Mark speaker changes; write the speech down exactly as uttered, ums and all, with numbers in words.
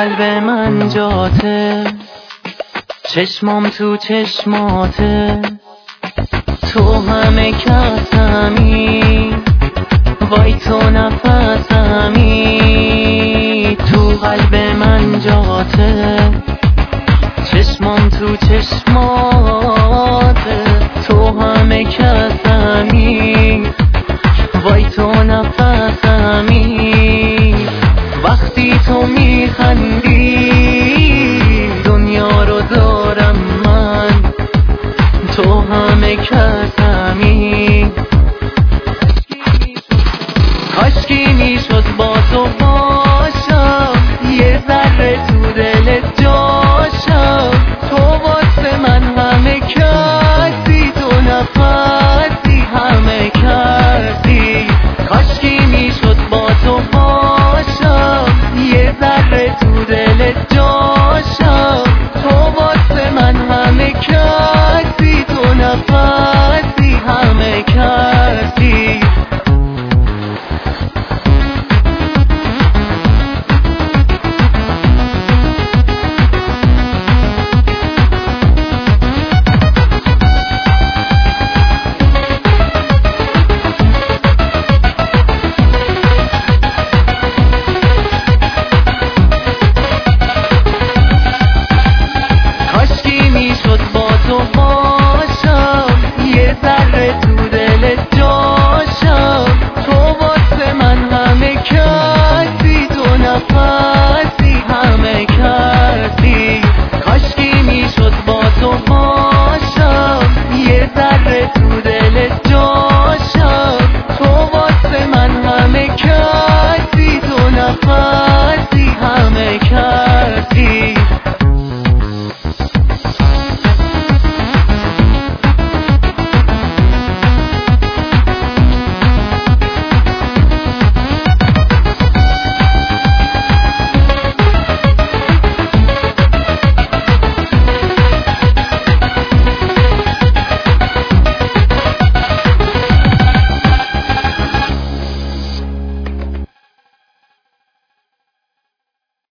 Speaker 1: قلب من جاته، چشمام تو چشماته، تو همه کسمی، وای تو نفسمی. تو قلب من جاته، چشمام تو چشماته، تو همه کسمی، وای تو نفسمی. وقتی تو میخندی دنیا رو دارم من، تو همه کسمی. کاشکی میشد با تو باشم، یه ذره تو دلت جاشم، تو واسه من همه کسی، تو نفسی همه کسی. کاشکی میشد با تو باشم، یه ذره تو دلت جاشم، تو واسه من همه کسی، تو نفسی همه کسی. Bye.